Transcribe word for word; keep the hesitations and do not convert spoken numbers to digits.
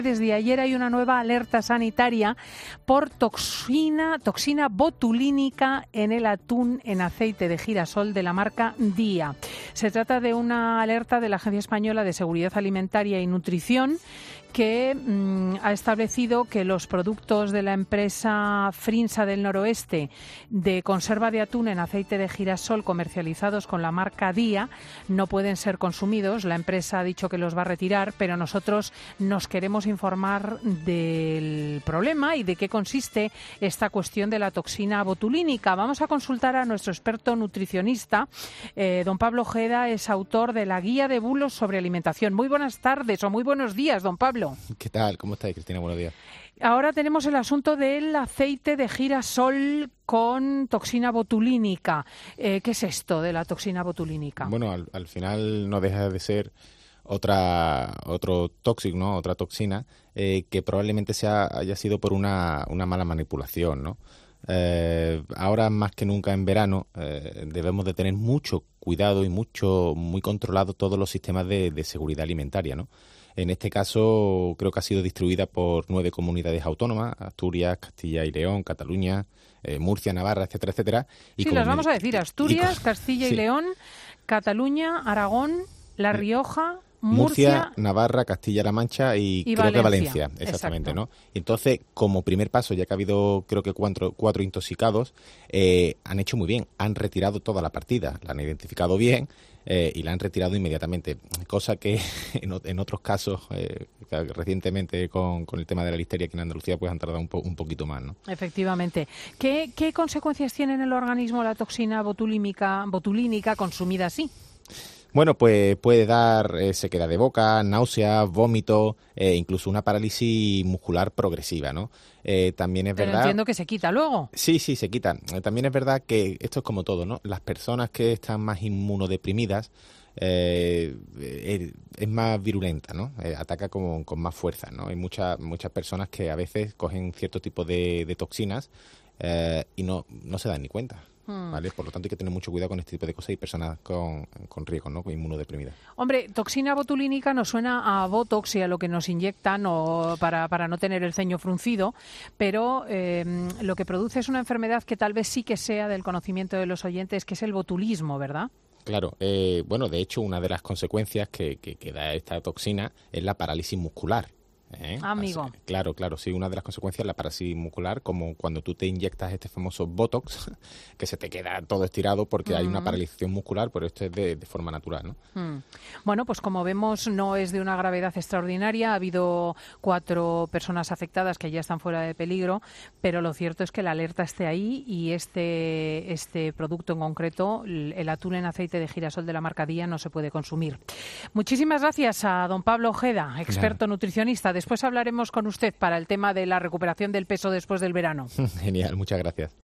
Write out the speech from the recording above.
Desde ayer hay una nueva alerta sanitaria por toxina, toxina botulínica en el atún en aceite de girasol de la marca Día. Se trata de una alerta de la Agencia Española de Seguridad Alimentaria y Nutrición que mmm, ha establecido que los productos de la empresa Frinsa del Noroeste de conserva de atún en aceite de girasol comercializados con la marca Día no pueden ser consumidos. La empresa ha dicho que los va a retirar, pero nosotros nos queremos informar del problema y de qué consiste esta cuestión de la toxina botulínica. Vamos a consultar a nuestro experto nutricionista. Eh, don Pablo Ojeda es autor de la Guía de Bulos sobre Alimentación. Muy buenas tardes o muy buenos días, don Pablo. ¿Qué tal? ¿Cómo estáis, Cristina? Buenos días. Ahora tenemos el asunto del aceite de girasol con toxina botulínica. Eh, ¿Qué es esto de la toxina botulínica? Bueno, al, al final no deja de ser otra otro tóxico, ¿no? Otra toxina eh, que probablemente sea haya sido por una, una mala manipulación, ¿no? Eh, ahora más que nunca en verano eh, debemos de tener mucho cuidado y mucho muy controlado todos los sistemas de, de seguridad alimentaria, ¿no? En este caso creo que ha sido distribuida por nueve comunidades autónomas: Asturias, Castilla y León, Cataluña, eh, Murcia, Navarra, etcétera, etcétera. Y sí, las vamos a decir: Asturias, y, Castilla sí. y León, Cataluña, Aragón, La Rioja, Murcia, Murcia, Navarra, Castilla-La Mancha y, y creo Valencia. que Valencia, exactamente, Exacto. ¿no? Entonces, como primer paso, ya que ha habido creo que cuatro, cuatro intoxicados, eh, han hecho muy bien, han retirado toda la partida, la han identificado bien eh, y la han retirado inmediatamente, cosa que en, en otros casos, eh, recientemente con, con el tema de la listeria aquí en Andalucía, pues han tardado un, po, un poquito más, ¿no? Efectivamente. ¿Qué, qué consecuencias tiene en el organismo la toxina botulímica, botulínica consumida así? Bueno, pues puede dar eh, sequedad de boca, náuseas, vómito, eh, incluso una parálisis muscular progresiva, ¿no? Eh, también es Pero verdad... entiendo que se quita luego. Sí, sí, se quita. Eh, también es verdad que esto es como todo, ¿no? Las personas que están más inmunodeprimidas eh, eh, es más virulenta, ¿no? Eh, ataca con, con más fuerza, ¿no? Hay muchas muchas personas que a veces cogen cierto tipo de, de toxinas eh, y no, no se dan ni cuenta. ¿Vale? Por lo tanto, hay que tener mucho cuidado con este tipo de cosas y personas con, con riesgo, ¿no? Con inmunodeprimidas. Hombre, toxina botulínica nos suena a Botox y a lo que nos inyectan o para, para no tener el ceño fruncido, pero eh, lo que produce es una enfermedad que tal vez sí que sea del conocimiento de los oyentes, que es el botulismo, ¿verdad? Claro, eh, bueno, de hecho, una de las consecuencias que, que, que da esta toxina es la parálisis muscular. ¿Eh? Amigo. Así, claro, claro, sí, una de las consecuencias es la parálisis muscular, como cuando tú te inyectas este famoso Botox, que se te queda todo estirado porque uh-huh. hay una paralización muscular, pero esto es de, de forma natural, ¿no? Mm. Bueno, pues como vemos, no es de una gravedad extraordinaria. Ha habido cuatro personas afectadas que ya están fuera de peligro, pero lo cierto es que la alerta esté ahí y este, este producto en concreto, el atún en aceite de girasol de la marca Día, no se puede consumir. Muchísimas gracias a don Pablo Ojeda, experto claro. nutricionista. Después hablaremos con usted para el tema de la recuperación del peso después del verano. Genial, muchas gracias.